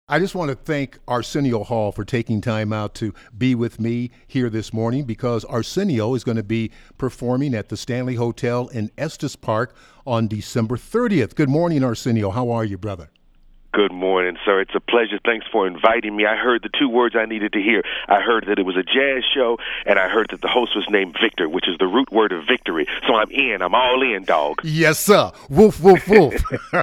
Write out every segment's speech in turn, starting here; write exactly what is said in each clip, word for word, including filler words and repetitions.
I just want to thank Arsenio Hall for taking time out to be with me here this morning because Arsenio is going to be performing at the Stanley Hotel in Estes Park on December thirtieth. Good morning, Arsenio. How are you, brother? Good morning, sir. It's a pleasure. Thanks for inviting me. I heard the two words I needed to hear. I heard that it was a jazz show, and I heard that the host was named Victor, which is the root word of victory. So I'm in. I'm all in, dog. Yes, sir. Woof, woof, woof.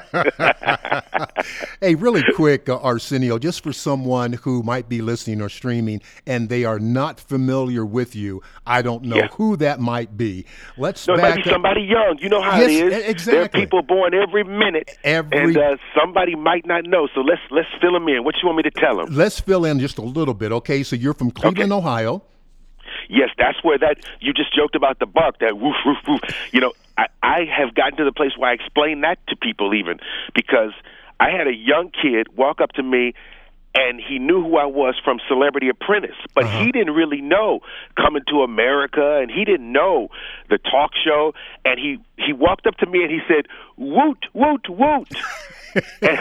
Hey, really quick, uh, Arsenio, just for someone who might be listening or streaming and they are not familiar with you, I don't know yeah. who that might be. Let's no, it back might be up. somebody young. You know how yes, it is. Exactly. There are people born every minute, every... and uh, somebody might not know. So let's let's fill them in. What you want me to tell them? Let's fill in just a little bit. Okay, so you're from Cleveland, okay. Ohio. Yes, that's where that you just joked about the bark, that woof, woof, woof. You know, I, I have gotten to the place where I explain that to people even because I had a young kid walk up to me and he knew who I was from Celebrity Apprentice, but uh-huh. he didn't really know Coming to America, and he didn't know the talk show, and he, he walked up to me and he said, woot, woot, woot. and,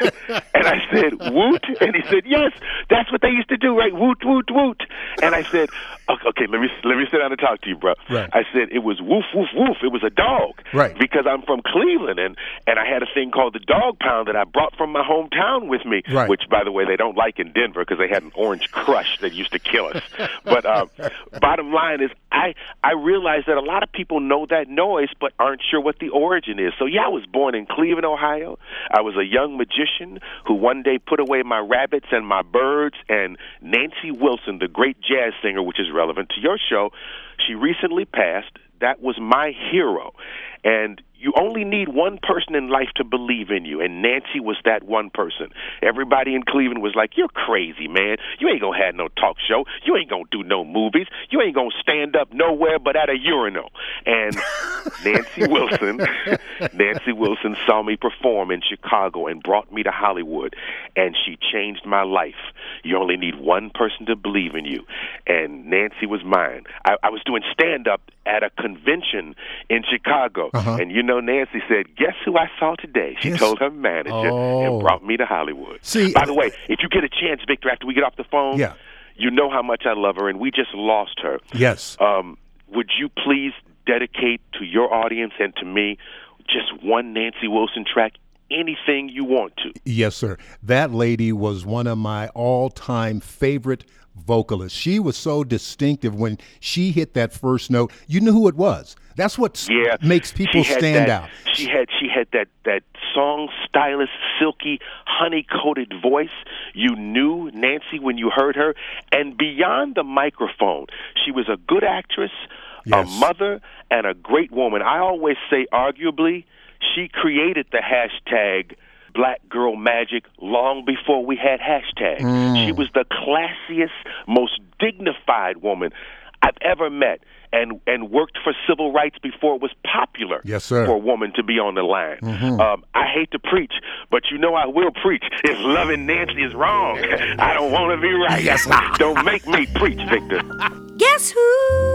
and I said, woot? And he said, yes, that's what they used to do, right? Woot, woot, woot. And I said, okay, okay let me let me sit down and talk to you, bro. Right. I said, it was woof, woof, woof. It was a dog. Right. Because I'm from Cleveland, and, and I had a thing called the dog pound that I brought from my hometown with me, right. which, by the way, they don't like in Denver because they had an orange crush that used to kill us. But uh, bottom line is, I, I realized that a lot of people know that noise but aren't sure what the origin is. So, yeah, I was born in Cleveland, Ohio. I was a young magician who one day put away my rabbits and my birds, and Nancy Wilson, the great jazz singer, which is relevant to your show, she recently passed. That was my hero. And you only need one person in life to believe in you, and Nancy was that one person. Everybody in Cleveland was like, you're crazy, man. You ain't going to have no talk show. You ain't going to do no movies. You ain't going to stand up nowhere but at a urinal. And Nancy Wilson, Nancy Wilson saw me perform in Chicago and brought me to Hollywood, and she changed my life. You only need one person to believe in you, and Nancy was mine. I, I was doing stand-up at a convention in Chicago, uh-huh. and you know, Nancy said, guess who I saw today? She yes. told her manager oh. and brought me to Hollywood. See, By the way, if you get a chance, Victor, after we get off the phone, yeah. you know how much I love her, and we just lost her. Yes. Um, would you please dedicate to your audience and to me just one Nancy Wilson track? Anything you want to. Yes, sir. That lady was one of my all-time favorite vocalists. She was so distinctive when she hit that first note. You knew who it was. That's what yeah, makes people stand that, out. She had she had that, that song stylist, silky, honey-coated voice. You knew Nancy when you heard her. And beyond the microphone, she was a good actress, yes. a mother, and a great woman. I always say, arguably, she created the hashtag Black Girl Magic long before we had hashtags. Mm. She was the classiest, most dignified woman I've ever met, and and worked for civil rights before it was popular yes, sir. for a woman to be on the line. Mm-hmm. Um, I hate to preach, but you know I will preach. If loving Nancy is wrong, I don't want to be right. Yes. Don't make me preach, Victor. Guess who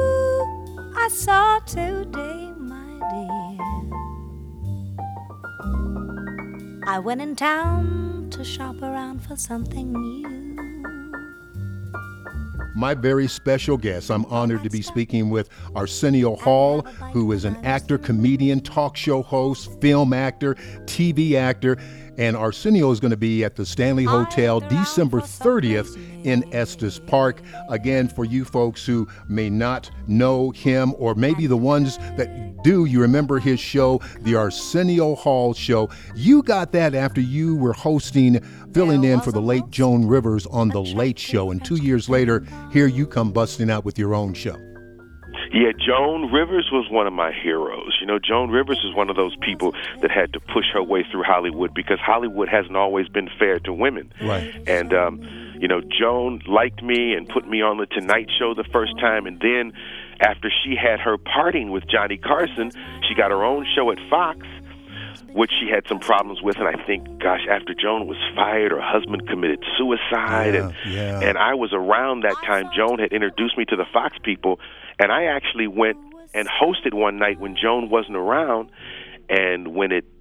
I saw today, my dear? I went in town to shop around for something new. My very special guest. I'm honored to be speaking with Arsenio Hall, who is an actor, comedian, talk show host, film actor, T V actor. And Arsenio is going to be at the Stanley Hotel December thirtieth in Estes Park. Again, for you folks who may not know him, or maybe the ones that do, you remember his show, The Arsenio Hall Show. You got that after you were hosting, filling in for the late Joan Rivers on The Late Show. And two years later, here you come busting out with your own show. Yeah, Joan Rivers was one of my heroes. You know, Joan Rivers is one of those people that had to push her way through Hollywood because Hollywood hasn't always been fair to women. Right. And, um, you know, Joan liked me and put me on The Tonight Show the first time, and then after she had her parting with Johnny Carson, she got her own show at Fox, which she had some problems with, and I think, gosh, after Joan was fired, her husband committed suicide, yeah, and yeah. and I was around that time. Joan had introduced me to the Fox people, and I actually went and hosted one night when Joan wasn't around, and when it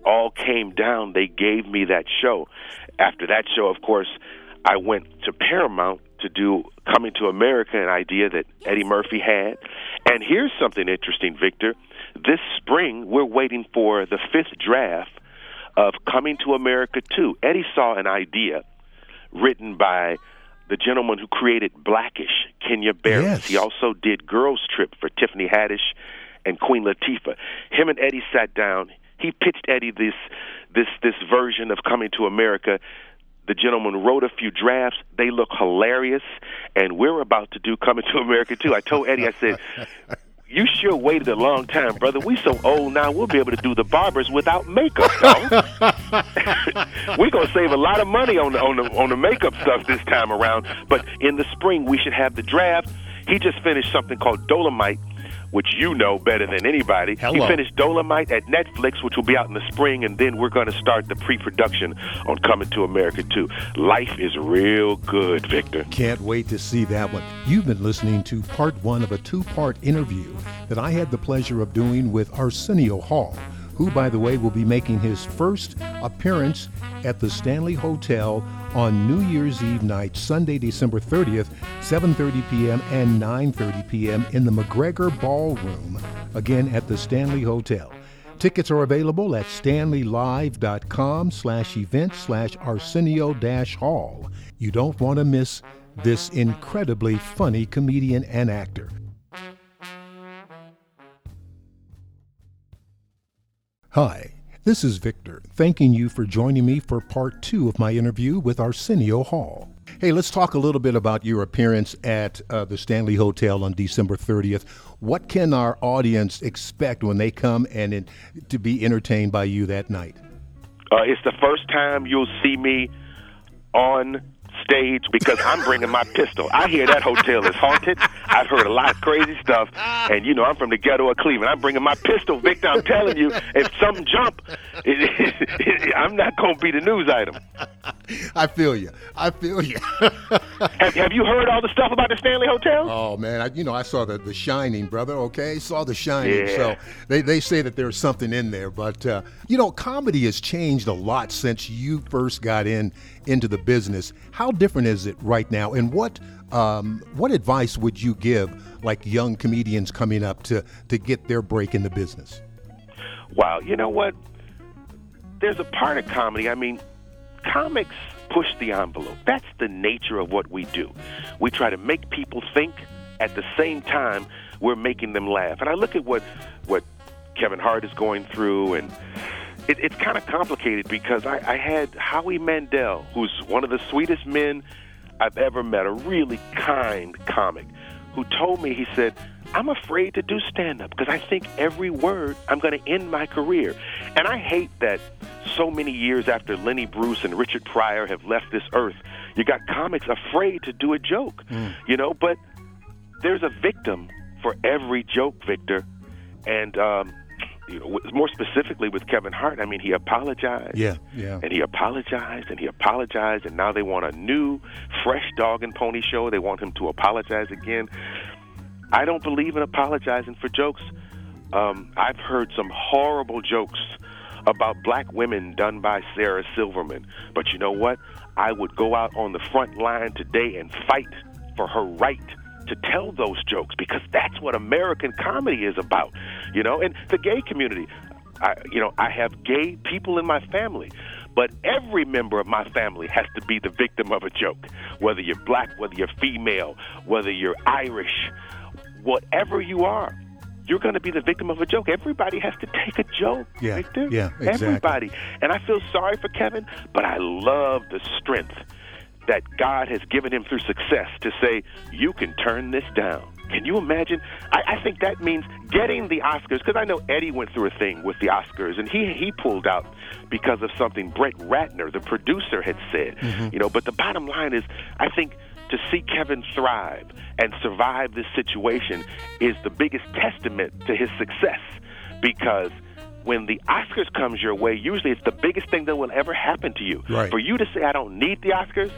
all came down, they gave me that show. After that show, of course, I went to Paramount to do Coming to America, an idea that Eddie Murphy had. And here's something interesting, Victor. This spring, we're waiting for the fifth draft of Coming to America two. Eddie saw an idea written by the gentleman who created Blackish, Kenya Barris. Yes. He also did Girls Trip for Tiffany Haddish and Queen Latifah. Him and Eddie sat down. He pitched Eddie this this this version of Coming to America. The gentleman wrote a few drafts. They look hilarious, and we're about to do Coming to America too. I told Eddie, I said, you sure waited a long time, brother. We so old now, we'll be able to do the barbers without makeup, dog. We're going to save a lot of money on the, on, the, on the makeup stuff this time around. But in the spring, we should have the draft. He just finished something called Dolomite, which you know better than anybody. Hello. He finished Dolomite at Netflix, which will be out in the spring, and then we're going to start the pre-production on Coming to America two. Life is real good, Victor. Can't wait to see that one. You've been listening to part one of a two-part interview that I had the pleasure of doing with Arsenio Hall, who, by the way, will be making his first appearance at the Stanley Hotel on New Year's Eve night, Sunday, December thirtieth, seven thirty p.m. and nine thirty p.m. in the McGregor Ballroom, again at the Stanley Hotel. Tickets are available at stanleylive.com slash event slash Arsenio dash Hall. You don't want to miss this incredibly funny comedian and actor. Hi, this is Victor, thanking you for joining me for part two of my interview with Arsenio Hall. Hey, let's talk a little bit about your appearance at uh, the Stanley Hotel on December thirtieth. What can our audience expect when they come and in, to be entertained by you that night? Uh, it's the first time you'll see me on stage because I'm bringing my pistol. I hear that hotel is haunted. I've heard a lot of crazy stuff, and you know I'm from the ghetto of Cleveland. I'm bringing my pistol, Victor. I'm telling you, if something jump, it, it, it, I'm not going to be the news item. I feel you. I feel you. have, have you heard all the stuff about the Stanley Hotel? Oh man, I, you know I saw the the Shining, brother. Okay, saw the Shining. Yeah. So they they say that there's something in there, but uh, you know comedy has changed a lot since you first got in into the business. How different is it right now, and what um, what advice would you give like young comedians coming up to to get their break in the business? Wow, you know what? There's a part of comedy. I mean, comics push the envelope. That's the nature of what we do. We try to make people think. At the same time, we're making them laugh. And I look at what what Kevin Hart is going through, and it, it's kind of complicated because I, I had Howie Mandel, who's one of the sweetest men I've ever met, a really kind comic, who told me, he said, I'm afraid to do stand-up because I think every word I'm going to end my career. And I hate that so many years after Lenny Bruce and Richard Pryor have left this earth, you got comics afraid to do a joke, mm. you know, but there's a victim for every joke, Victor. And, um, you know, more specifically with Kevin Hart, I mean, he apologized. Yeah, yeah. And he apologized, and he apologized, and now they want a new, fresh dog and pony show. They want him to apologize again. I don't believe in apologizing for jokes. Um, I've heard some horrible jokes about black women done by Sarah Silverman. But you know what? I would go out on the front line today and fight for her right to tell those jokes, because that's what American comedy is about, you know. And the gay community, I, you know, I have gay people in my family, but every member of my family has to be the victim of a joke, whether you're black, whether you're female, whether you're Irish, whatever you are. You're going to be the victim of a joke. Everybody has to take a joke, yeah, Victor. Yeah, exactly. Everybody. And I feel sorry for Kevin, but I love the strength that God has given him through success to say, you can turn this down. Can you imagine? I, I think that means getting the Oscars, because I know Eddie went through a thing with the Oscars, and he he pulled out because of something Brett Ratner, the producer, had said. Mm-hmm. You know, but the bottom line is, I think to see Kevin thrive and survive this situation is the biggest testament to his success, because when the Oscars comes your way, usually it's the biggest thing that will ever happen to you. Right. For you to say, I don't need the Oscars,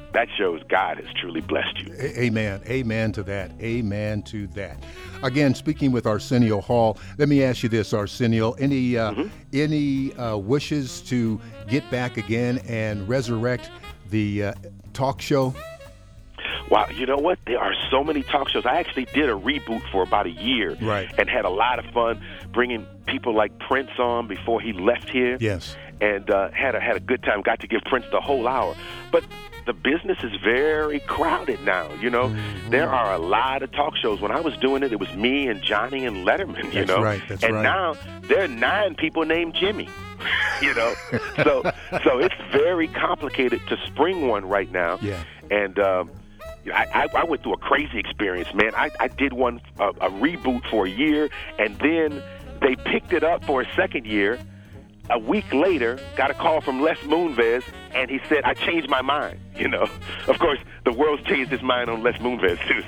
that shows God has truly blessed you. A- Amen. Amen to that. Amen to that. Again, speaking with Arsenio Hall, let me ask you this, Arsenio. Any uh, mm-hmm. any uh, wishes to get back again and resurrect the uh, talk show? Wow, you know what? There are so many talk shows. I actually did a reboot for about a year, right, and had a lot of fun bringing people like Prince on before he left here. Yes, and uh, had a had a good time. Got to give Prince the whole hour, but the business is very crowded now. You know, mm-hmm. there are a lot of talk shows. When I was doing it, it was me and Johnny and Letterman. You that's know, right. That's and right. now there are nine people named Jimmy. You know, so so it's very complicated to spring one right now. Yeah, and. Um, I, I went through a crazy experience, man. I, I did one, a, a reboot for a year, and then they picked it up for a second year. A week later, got a call from Les Moonves, and he said, I changed my mind, you know. Of course, the world's changed his mind on Les Moonves, too,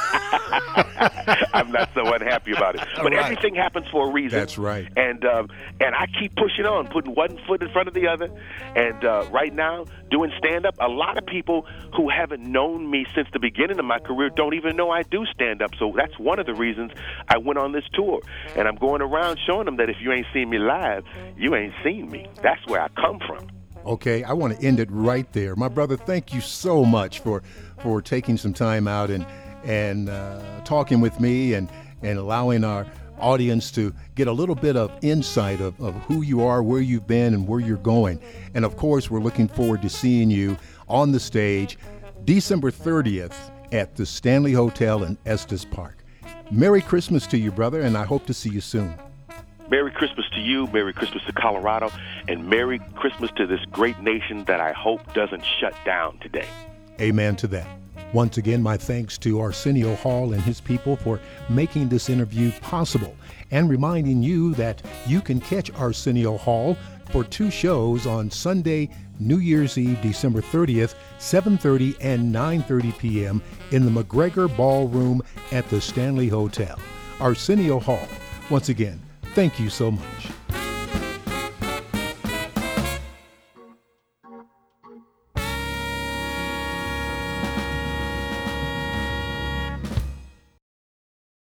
so I'm not so unhappy about it. But right. everything happens for a reason. That's right. And um, and I keep pushing on, putting one foot in front of the other. And uh, right now, doing stand-up, a lot of people who haven't known me since the beginning of my career don't even know I do stand-up. So that's one of the reasons I went on this tour. And I'm going around showing them that if you ain't seen me live, you ain't seen me. That's where I come from. Okay, I want to end it right there. My brother, thank you so much for for taking some time out and and uh, talking with me and, and allowing our audience to get a little bit of insight of, of who you are, where you've been, and where you're going. And of course, we're looking forward to seeing you on the stage December thirtieth at the Stanley Hotel in Estes Park. Merry Christmas to you, brother, and I hope to see you soon. Merry Christmas to you, Merry Christmas to Colorado, and Merry Christmas to this great nation that I hope doesn't shut down today. Amen to that. Once again, my thanks to Arsenio Hall and his people for making this interview possible, and reminding you that you can catch Arsenio Hall for two shows on Sunday, New Year's Eve, December thirtieth, seven thirty and nine thirty p.m. in the McGregor Ballroom at the Stanley Hotel. Arsenio Hall, once again, thank you so much.